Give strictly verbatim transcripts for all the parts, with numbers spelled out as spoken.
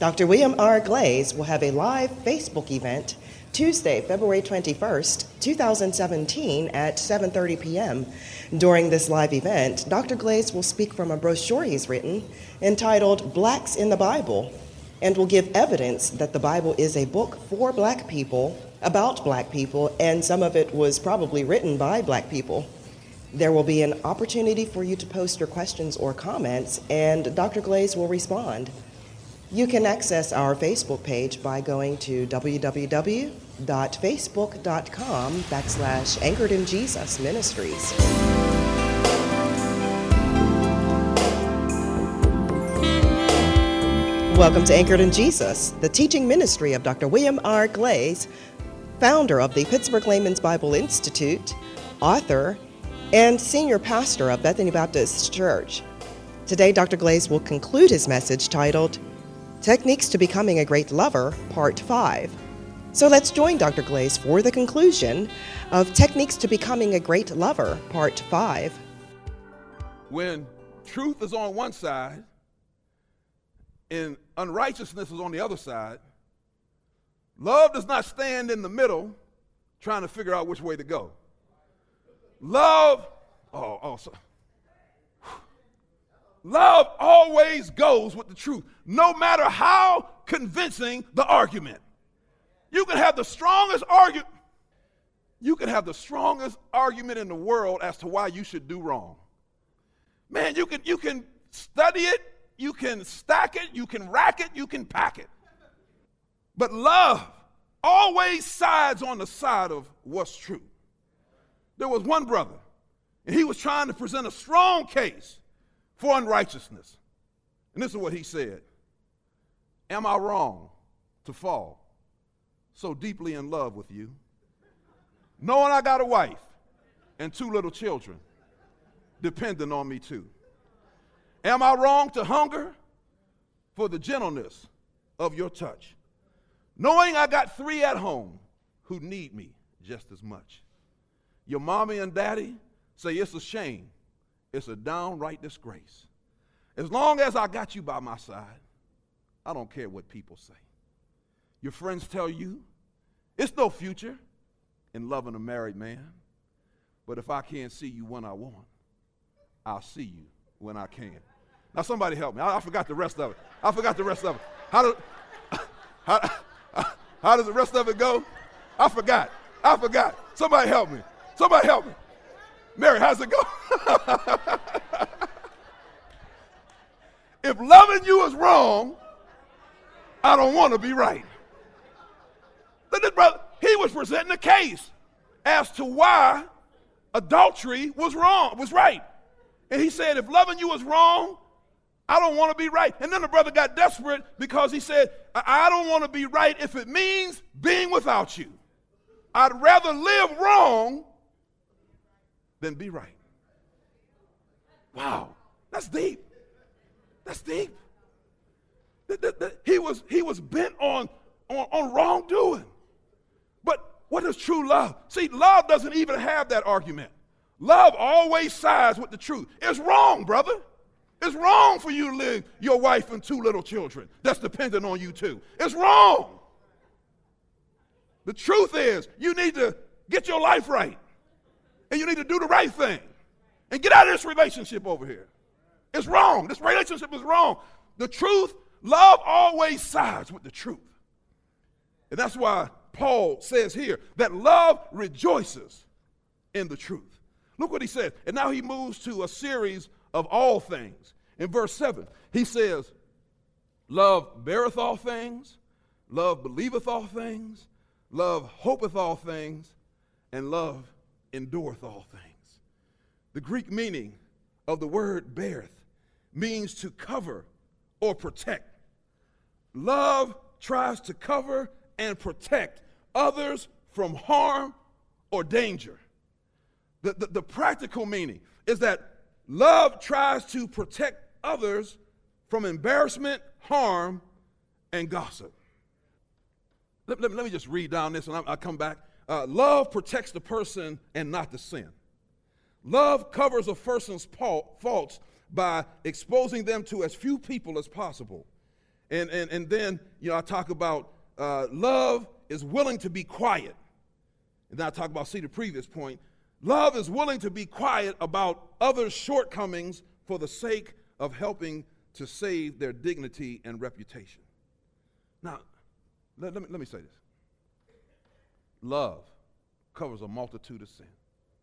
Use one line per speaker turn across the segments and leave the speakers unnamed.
Doctor William R. Glaze will have a live Facebook event Tuesday, February twenty-first, two thousand seventeen at seven thirty p.m. During this live event, Doctor Glaze will speak from a brochure he's written entitled Blacks in the Bible, and will give evidence that the Bible is a book for black people, about black people, and some of it was probably written by black people. There will be an opportunity for you to post your questions or comments, and Doctor Glaze will respond. You can access our Facebook page by going to www.facebook.com backslash Anchored in Jesus Ministries. Welcome to Anchored in Jesus, the teaching ministry of Doctor William R. Glaze, founder of the Pittsburgh Layman's Bible Institute, author, and senior pastor of Bethany Baptist Church. Today, Doctor Glaze will conclude his message titled Techniques to Becoming a Great Lover, Part five. So let's join Doctor Glaze for the conclusion of Techniques to Becoming a Great Lover, Part five.
When truth is on one side and unrighteousness is on the other side, love does not stand in the middle trying to figure out which way to go. Love, oh, oh, so, love always goes with the truth, no matter how convincing the argument. You can have the strongest argument, you can have the strongest argument in the world as to why you should do wrong. Man, you can you can study it, you can stack it, you can rack it, you can pack it. But love always sides on the side of what's true. There was one brother, and he was trying to present a strong case for unrighteousness. And this is what he said. Am I wrong to fall so deeply in love with you, knowing I got a wife and two little children depending on me too? Am I wrong to hunger for the gentleness of your touch, knowing I got three at home who need me just as much? Your mommy and daddy say it's a shame. It's a downright disgrace. As long as I got you by my side, I don't care what people say. Your friends tell you it's no future in loving a married man. But if I can't see you when I want, I'll see you when I can. Now somebody help me. I, I forgot the rest of it. I forgot the rest of it. How, do, how, how does the rest of it go? I forgot. I forgot. Somebody help me. Somebody help me. Mary, how's it go? If loving you is wrong, I don't want to be right. But this brother, he was presenting a case as to why adultery was wrong, was right. And he said, if loving you is wrong, I don't want to be right. And then the brother got desperate because he said, I, I don't want to be right if it means being without you. I'd rather live wrong than be right. Wow, that's deep. That's deep. The, the, the, he was he was bent on, on, on wrongdoing. But what is true love? See, love doesn't even have that argument. Love always sides with the truth. It's wrong, brother. It's wrong for you to live your wife and two little children that's dependent on you too. It's wrong. The truth is you need to get your life right. And you need to do the right thing and get out of this relationship over here. It's wrong. This relationship is wrong. The truth, love always sides with the truth. And that's why Paul says here that love rejoices in the truth. Look what he says. And now he moves to a series of all things. In verse seven, he says, love beareth all things, love believeth all things, love hopeth all things, and love endureth all things. The Greek meaning of the word beareth means to cover or protect. Love tries to cover and protect others from harm or danger. The, the, the practical meaning is that love tries to protect others from embarrassment, harm, and gossip. Let, let, let me just read down this and I'll, I'll come back. Uh, love protects the person and not the sin. Love covers a person's faults by exposing them to as few people as possible And, and, and then, you know, I talk about uh, love is willing to be quiet. And then I talk about, see the previous point, love is willing to be quiet about others' shortcomings for the sake of helping to save their dignity and reputation. Now, let, let, me, let me say this. Love covers a multitude of sin.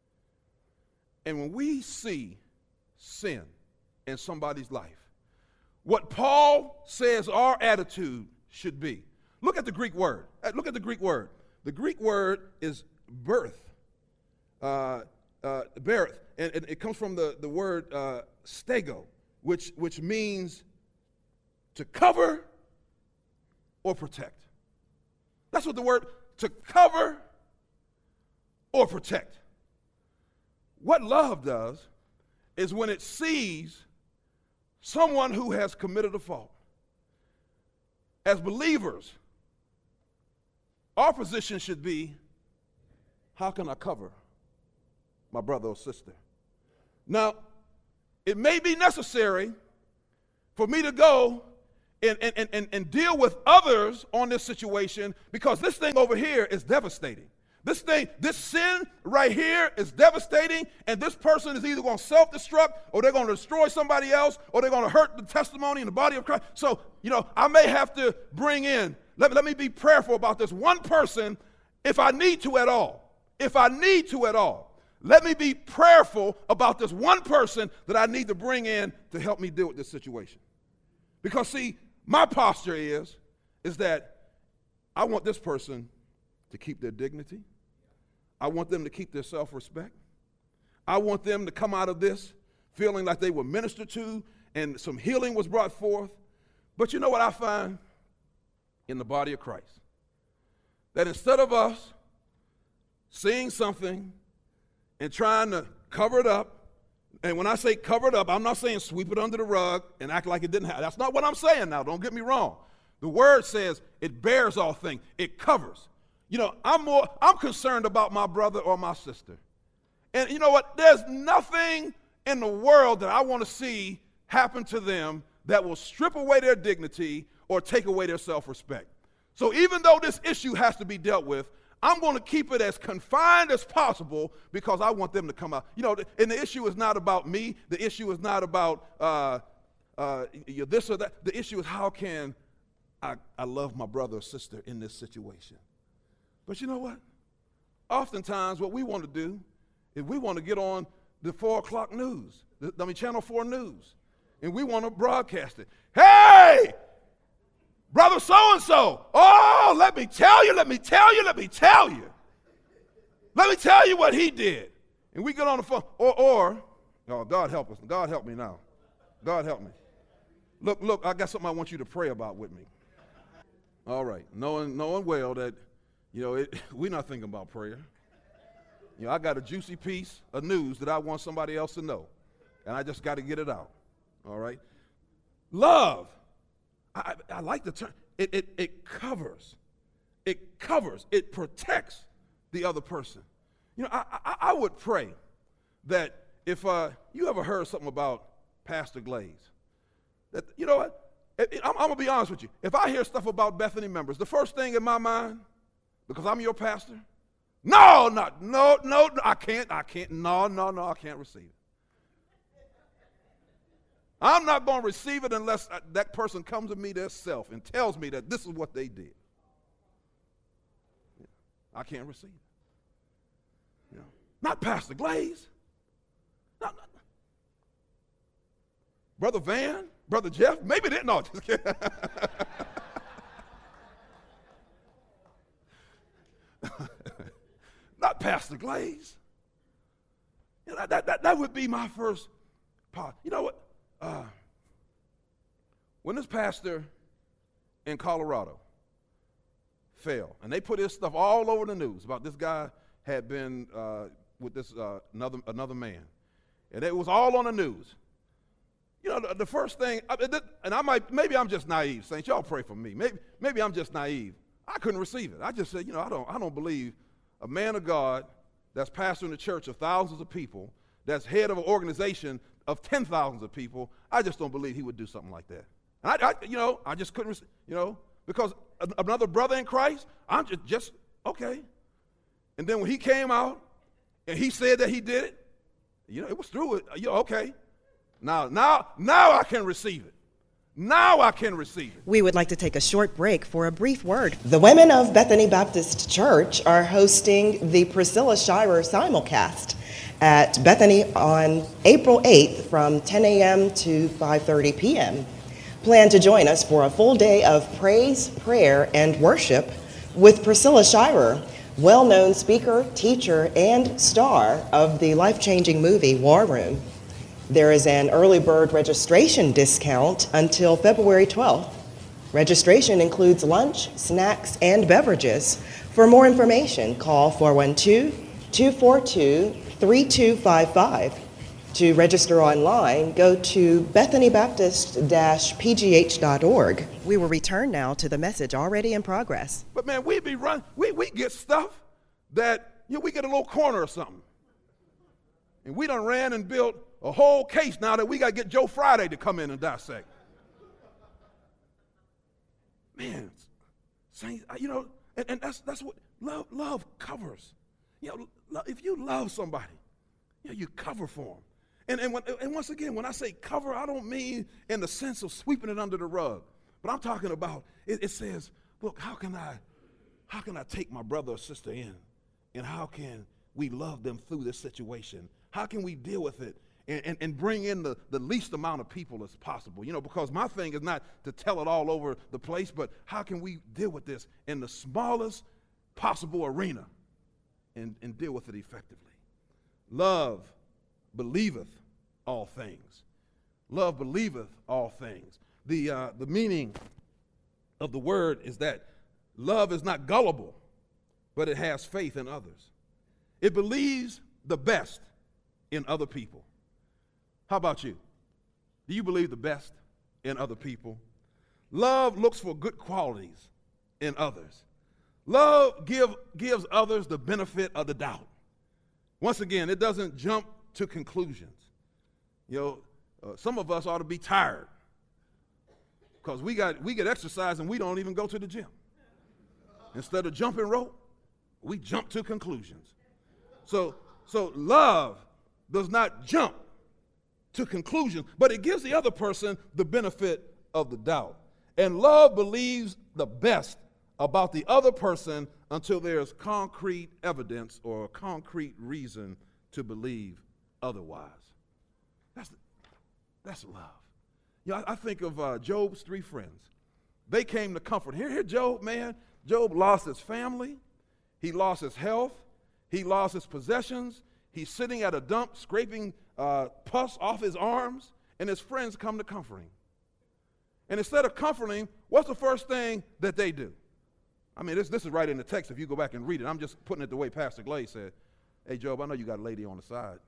And when we see sin in somebody's life, what Paul says our attitude should be. Look at the Greek word. Look at the Greek word. The Greek word is birth. Uh, uh, birth. And, and it comes from the, the word uh, stego, which, which means to cover or protect. That's what the word, to cover or protect. What love does is when it sees someone who has committed a fault. As believers, our position should be, how can I cover my brother or sister? Now, it may be necessary for me to go and, and, and, and deal with others on this situation, because this thing over here is devastating. This thing, this sin right here is devastating, and this person is either going to self-destruct, or they're going to destroy somebody else, or they're going to hurt the testimony in the body of Christ. So, you know, I may have to bring in, let, let me be prayerful about this one person if I need to at all. If I need to at all. Let me be prayerful about this one person that I need to bring in to help me deal with this situation. Because, see, my posture is, is that I want this person to keep their dignity. I want them to keep their self-respect. I want them to come out of this feeling like they were ministered to and some healing was brought forth. But you know what I find in the body of Christ? That instead of us seeing something and trying to cover it up, and when I say cover it up, I'm not saying sweep it under the rug and act like it didn't happen. That's not what I'm saying now. Don't get me wrong. The word says it bears all things. It covers. You know, I'm more, I'm concerned about my brother or my sister. And you know what? There's nothing in the world that I want to see happen to them that will strip away their dignity or take away their self-respect. So even though this issue has to be dealt with, I'm going to keep it as confined as possible because I want them to come out. You know, and the issue is not about me. The issue is not about uh, uh, this or that. The issue is how can I, I love my brother or sister in this situation. But you know what? Oftentimes what we want to do is we want to get on the four o'clock news, the, I mean Channel four News, and we want to broadcast it. Hey, brother so-and-so, oh, let me tell you, let me tell you, let me tell you. Let me tell you what he did. And we get on the phone, or, or oh, God help us, God help me now. God help me. Look, look, I got something I want you to pray about with me. All right, knowing, knowing well that You know, it, we're not thinking about prayer. You know, I got a juicy piece of news that I want somebody else to know, and I just got to get it out, all right? Love, I, I like the term, it, it, it covers, it covers, it protects the other person. You know, I, I, I would pray that if uh, you ever heard something about Pastor Glaze, that, you know what, it, it, I'm, I'm going to be honest with you. If I hear stuff about Bethany members, the first thing in my mind, because I'm your pastor? No, not, no, no, no, I can't, I can't, no, no, no, I can't receive it. I'm not going to receive it unless I, that person comes to me themselves and tells me that this is what they did. Yeah, I can't receive it. You know, not Pastor Glaze. Not, not, Brother Van, Brother Jeff, maybe they, no, just kidding. Not Pastor Glaze. You know, that, that, that would be my first part. You know what? Uh, when this pastor in Colorado fell, and they put his stuff all over the news about this guy had been uh, with this uh, another another man, and it was all on the news. You know, the, the first thing, and I might, maybe I'm just naive, saints. Y'all pray for me. Maybe, maybe I'm just naive. I couldn't receive it. I just said, you know, I don't, I don't believe a man of God that's pastoring a church of thousands of people, that's head of an organization of ten thousands of people, I just don't believe he would do something like that. And I, I you know, I just couldn't, you know, because another brother in Christ, I'm just, just, okay. And then when he came out and he said that he did it, you know, it was through it. You know, okay. Now, now, now I can receive it. Now I can receive it.
We would like to take a short break for a brief word. The women of Bethany Baptist Church are hosting the Priscilla Shirer simulcast at Bethany on April eighth from ten a.m. to five thirty p.m. Plan to join us for a full day of praise, prayer, and worship with Priscilla Shirer, well-known speaker, teacher, and star of the life-changing movie War Room. There is an early bird registration discount until February twelfth. Registration includes lunch, snacks, and beverages. For more information, call four one two, two four two, three two five five. To register online, go to bethany baptist dash p g h dot org. We will return now to the message already in progress.
But man, we be run, we, we get stuff that, you know, we get a little corner or something. And we done ran and built a whole case now that we got to get Joe Friday to come in and dissect. Man, saints, you know, and, and that's that's what love love covers. You know, lo- if you love somebody, you know, you cover for them. And and, when, and once again, when I say cover, I don't mean in the sense of sweeping it under the rug, but I'm talking about it, it says, look, how can I, how can I take my brother or sister in, and how can we love them through this situation? How can we deal with it and, and, and bring in the, the least amount of people as possible? You know, because my thing is not to tell it all over the place, but how can we deal with this in the smallest possible arena and, and deal with it effectively? Love believeth all things. Love believeth all things. The, uh, the meaning of the word is that love is not gullible, but it has faith in others. It believes the best in other people. How about you? Do you believe the best in other people? Love looks for good qualities in others. Love give, gives others the benefit of the doubt. Once again, it doesn't jump to conclusions. You know, uh, some of us ought to be tired because we got we get exercise and we don't even go to the gym. Instead of jumping rope, we jump to conclusions. So, so love does not jump to conclusions, but it gives the other person the benefit of the doubt. And love believes the best about the other person until there's concrete evidence or a concrete reason to believe otherwise. That's, that's love. You know, I, I think of uh, Job's three friends. They came to comfort. Here, here, Job, man. Job lost his family. He lost his health. He lost his possessions. He's sitting at a dump, scraping uh, pus off his arms, and his friends come to comfort him. And instead of comforting him, what's the first thing that they do? I mean, this, this is right in the text if you go back and read it. I'm just putting it the way Pastor Glaze said. Hey, Job, I know you got a lady on the side.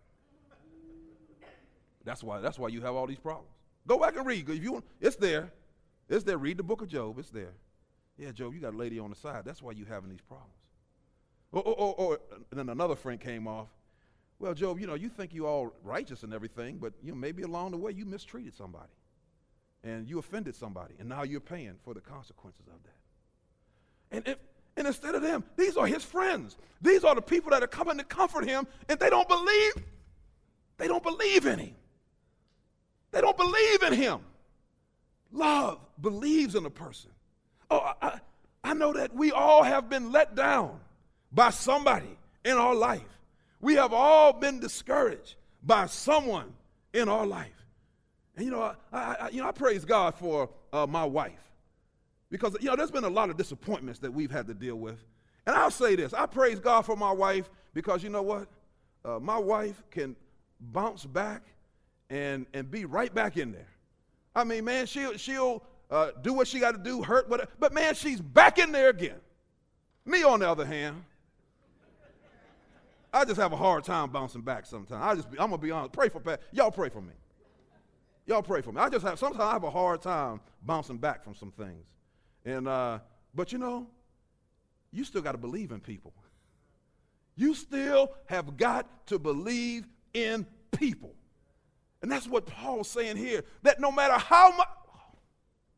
That's why, that's why you have all these problems. Go back and read. If you want, it's there. It's there. Read the book of Job. It's there. Yeah, Job, you got a lady on the side. That's why you're having these problems. Or, or, or, or and then another friend came off. Well, Job, you know, you think you're all righteous and everything, but you know, maybe along the way you mistreated somebody. And you offended somebody. And now you're paying for the consequences of that. And if, and instead of them, these are his friends. These are the people that are coming to comfort him, and they don't believe. They don't believe in him. They don't believe in him. Love believes in a person. Oh, I, I know that we all have been let down by somebody in our life. We have all been discouraged by someone in our life. And, you know, I, I, you know, I praise God for uh, my wife. Because, you know, there's been a lot of disappointments that we've had to deal with. And I'll say this. I praise God for my wife because, you know what? Uh, my wife can bounce back and, and be right back in there. I mean, man, she'll, she'll uh, do what she got to do, hurt, whatever. But, man, she's back in there again. Me, on the other hand, I just have a hard time bouncing back sometimes. I just, I'm going to be honest. Pray for Pat. Y'all pray for me. Y'all pray for me. I just have, sometimes I have a hard time bouncing back from some things. And, uh, but you know, you still got to believe in people. You still have got to believe in people. And that's what Paul's saying here, that no matter how much,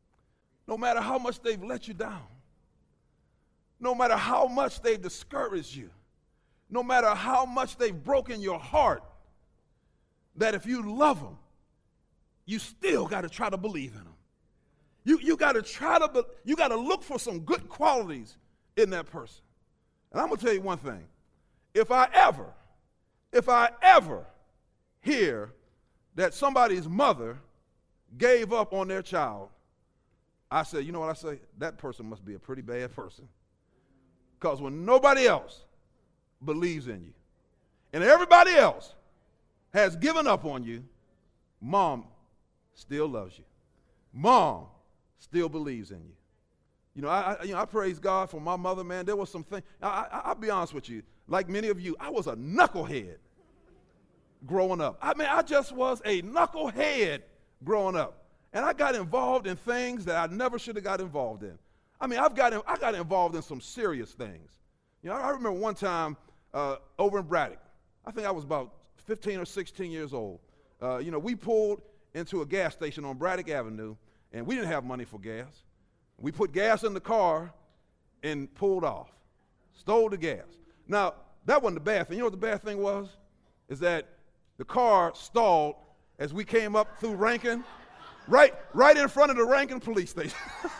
no matter how much they've let you down, no matter how much they've discouraged you, no matter how much they've broken your heart, that if you love them, you still got to try to believe in them. You, you got to try to, be, you got to look for some good qualities in that person. And I'm going to tell you one thing. If I ever, if I ever hear that somebody's mother gave up on their child, I say, you know what I say? That person must be a pretty bad person. Because when nobody else believes in you and everybody else has given up on you, mom still loves you. Mom still believes in you. You know, I, I, you know, I praise God for my mother, man. There was some things, I, I, I'll be honest with you, like many of you, I was a knucklehead growing up. I mean, I just was a knucklehead growing up. And I got involved in things that I never should have got involved in. I mean, I've got, I got involved in some serious things. You know, I remember one time uh, over in Braddock, I think I was about fifteen or sixteen years old. Uh, you know, we pulled into a gas station on Braddock Avenue, and we didn't have money for gas. We put gas in the car and pulled off, stole the gas. Now, that wasn't the bad thing. You know what the bad thing was? Is that the car stalled as we came up through Rankin, right, right in front of the Rankin police station.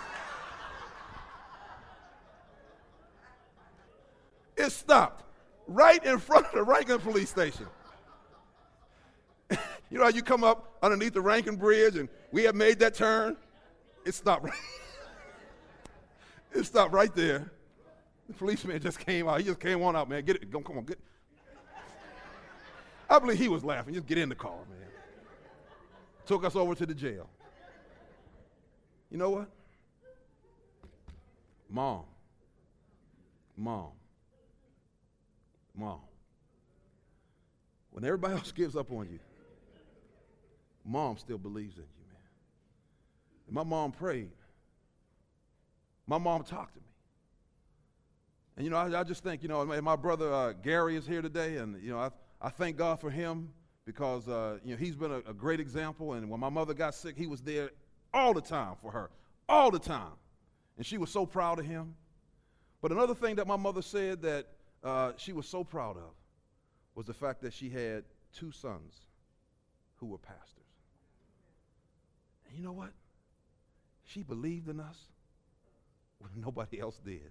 It stopped right in front of the Rankin police station. You know how you come up underneath the Rankin Bridge and we have made that turn? It stopped right, it stopped right there. The policeman just came out. He just came on out, man. Get it. Come on, get it. I believe he was laughing. Just get in the car, man. Took us over to the jail. You know what? Mom. Mom. Mom. When everybody else gives up on you, mom still believes in you, man. And my mom prayed. My mom talked to me. And, you know, I, I just think, you know, my brother uh, Gary is here today, and, you know, I, I thank God for him because, uh, you know, he's been a, a great example. And when my mother got sick, he was there all the time for her, all the time. And she was so proud of him. But another thing that my mother said that uh, she was so proud of was the fact that she had two sons who were pastors. And you know what? She believed in us when nobody else did.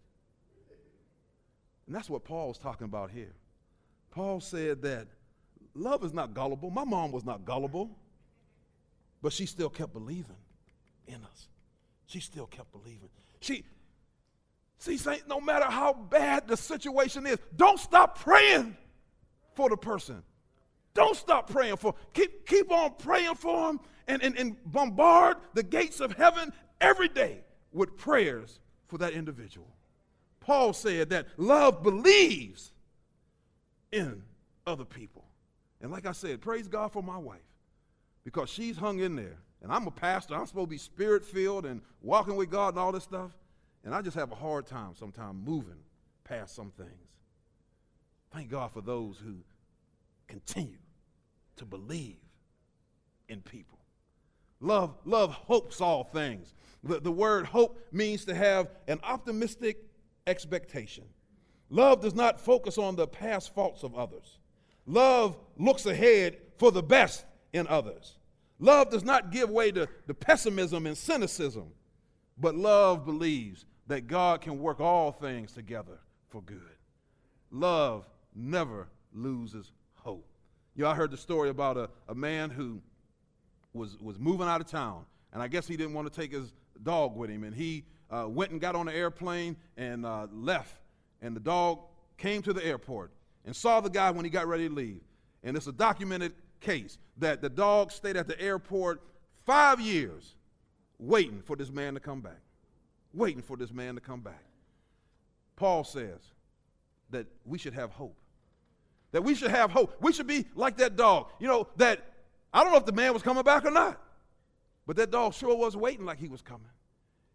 And that's what Paul's talking about here. Paul said that love is not gullible. My mom was not gullible, but she still kept believing in us. She still kept believing. She, see, saints, no matter how bad the situation is, don't stop praying for the person. Don't stop praying for, keep, keep on praying for them and, and, and bombard the gates of heaven every day with prayers for that individual. Paul said that love believes in other people. And like I said, praise God for my wife because she's hung in there. And I'm a pastor. I'm supposed to be spirit-filled and walking with God and all this stuff. And I just have a hard time sometimes moving past some things. Thank God for those who continue to believe in people. Love, love hopes all things. The, the word hope means to have an optimistic expectation. Love does not focus on the past faults of others. Love looks ahead for the best in others. Love does not give way to the pessimism and cynicism, but love believes that God can work all things together for good. Love never loses hope. You know, I heard the story about a, a man who was, was moving out of town, and I guess he didn't want to take his dog with him, and he uh, went and got on the airplane and uh, left, and the dog came to the airport and saw the guy when he got ready to leave. And it's a documented case that the dog stayed at the airport five years waiting for this man to come back, waiting for this man to come back. Paul says that we should have hope, that we should have hope. We should be like that dog, you know, that I don't know if the man was coming back or not, but that dog sure was waiting like he was coming.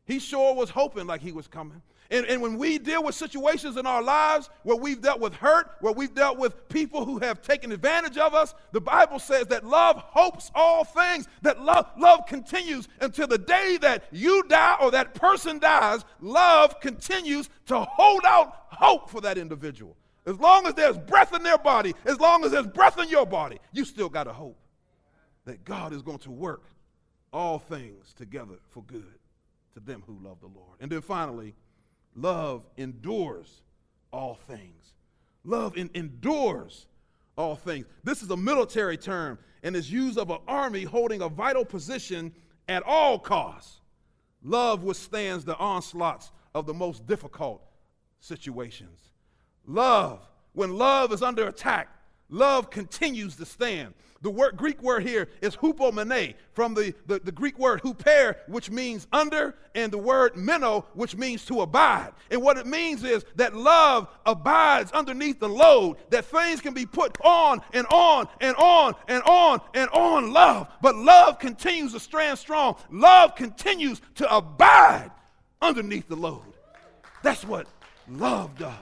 He sure was hoping like he was coming. And, and when we deal with situations in our lives where we've dealt with hurt, where we've dealt with people who have taken advantage of us, the Bible says that love hopes all things, that love, love continues until the day that you die or that person dies. Love continues to hold out hope for that individual. As long as there's breath in their body, as long as there's breath in your body, you still got a hope that God is going to work all things together for good to them who love the Lord. And then finally, love endures all things. Love in, endures all things. This is a military term and is used of an army holding a vital position at all costs. Love withstands the onslaughts of the most difficult situations. Love, when love is under attack, love continues to stand. The word, Greek word here is hupomene, from the, the, the Greek word huper, which means under, and the word meno, which means to abide. And what it means is that love abides underneath the load, that things can be put on and on and on and on and on love. But love continues to stand strong. Love continues to abide underneath the load. That's what love does.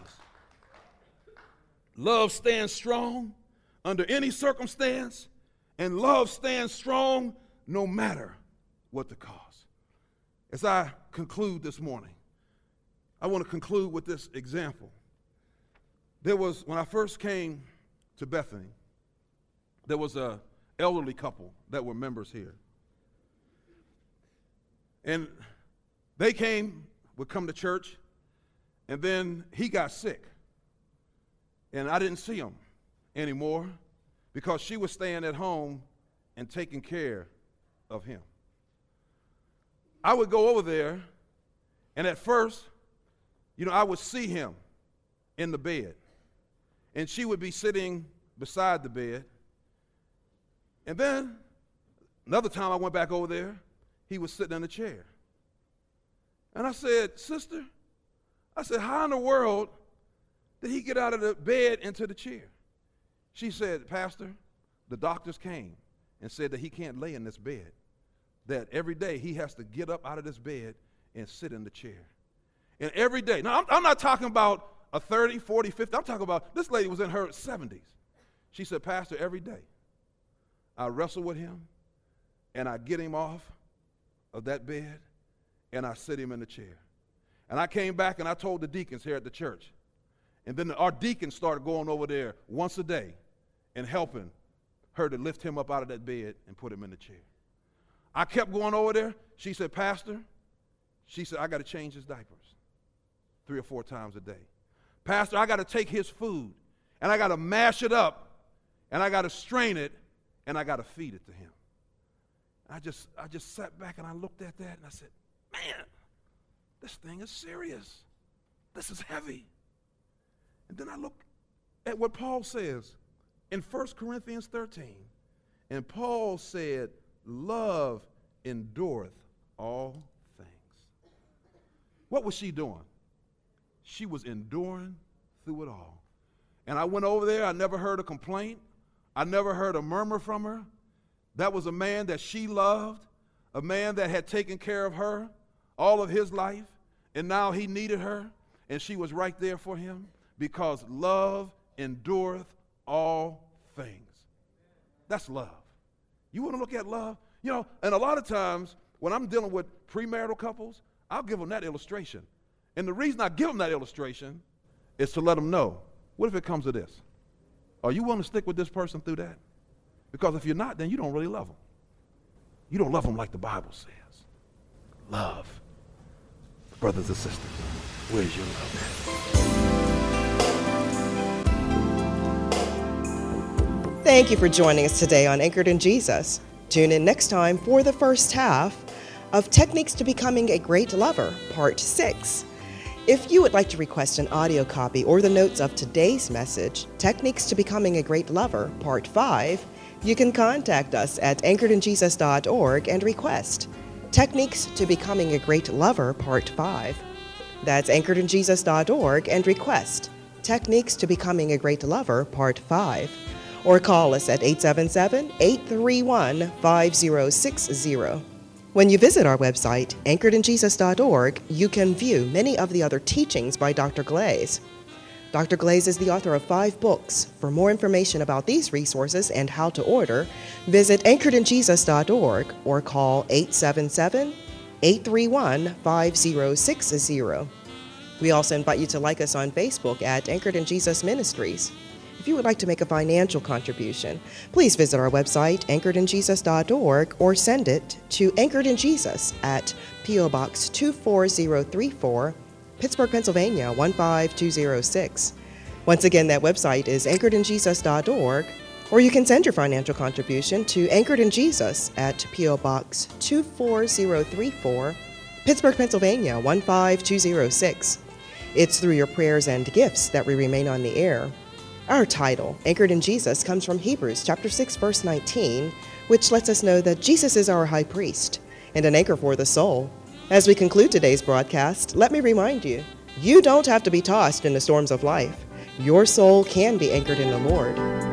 Love stands strong under any circumstance, and love stands strong no matter what the cost. As I conclude this morning, I want to conclude with this example. There was, when I first came to Bethany, there was an elderly couple that were members here. And they came, would come to church, and then he got sick. And I didn't see him anymore because she was staying at home and taking care of him. I would go over there, and at first, you know, I would see him in the bed, and she would be sitting beside the bed. And then another time I went back over there, he was sitting in a chair. And I said, "Sister," I said, "how in the world did he get out of the bed into the chair?" She said, "Pastor, the doctors came and said that he can't lay in this bed, that every day he has to get up out of this bed and sit in the chair." And every day, now I'm, I'm not talking about a thirty, forty, fifty, I'm talking about this lady was in her seventies. She said, "Pastor, every day I wrestle with him and I get him off of that bed and I sit him in the chair." And I came back and I told the deacons here at the church. And then our deacons started going over there once a day and helping her to lift him up out of that bed and put him in the chair. I kept going over there. She said, "Pastor," she said, "I got to change his diapers three or four times a day. Pastor, I got to take his food and I got to mash it up and I got to strain it and I got to feed it to him." I just, I just sat back and I looked at that and I said, "Man, this thing is serious. This is heavy." And then I look at what Paul says in First Corinthians thirteen. And Paul said, "Love endureth all things." What was she doing? She was enduring through it all. And I went over there. I never heard a complaint. I never heard a murmur from her. That was a man that she loved, a man that had taken care of her all of his life, and now he needed her, and she was right there for him. Because love endureth all things. That's love. You want to look at love? You know, and a lot of times when I'm dealing with premarital couples, I'll give them that illustration. And the reason I give them that illustration is to let them know, what if it comes to this? Are you willing to stick with this person through that? Because if you're not, then you don't really love them. You don't love them like the Bible says. Love. Brothers and sisters, where's your love at?
Thank you for joining us today on Anchored in Jesus. Tune in next time for the first half of Techniques to Becoming a Great Lover, Part six. If you would like to request an audio copy or the notes of today's message, Techniques to Becoming a Great Lover, Part five, you can contact us at anchored in jesus dot org and request Techniques to Becoming a Great Lover, Part five. That's anchored in jesus dot org and request Techniques to Becoming a Great Lover, Part five. Or call us at eight seven seven, eight three one, five zero six zero. When you visit our website, anchored in jesus dot org, you can view many of the other teachings by Doctor Glaze. Doctor Glaze is the author of five books. For more information about these resources and how to order, visit anchored in jesus dot org or call eight seven seven, eight three one, five zero six zero. We also invite you to like us on Facebook at Anchored in Jesus Ministries. If you would like to make a financial contribution, please visit our website, anchored in jesus dot org, or send it to Anchored in Jesus at P O Box two four zero three four, Pittsburgh, Pennsylvania one five two zero six. Once again, that website is anchored in jesus dot org, or you can send your financial contribution to Anchored in Jesus at P O Box two four zero three four, Pittsburgh, Pennsylvania one five two zero six. It's through your prayers and gifts that we remain on the air. Our title, Anchored in Jesus, comes from Hebrews chapter six, verse nineteen, which lets us know that Jesus is our high priest and an anchor for the soul. As we conclude today's broadcast, let me remind you, you don't have to be tossed in the storms of life. Your soul can be anchored in the Lord.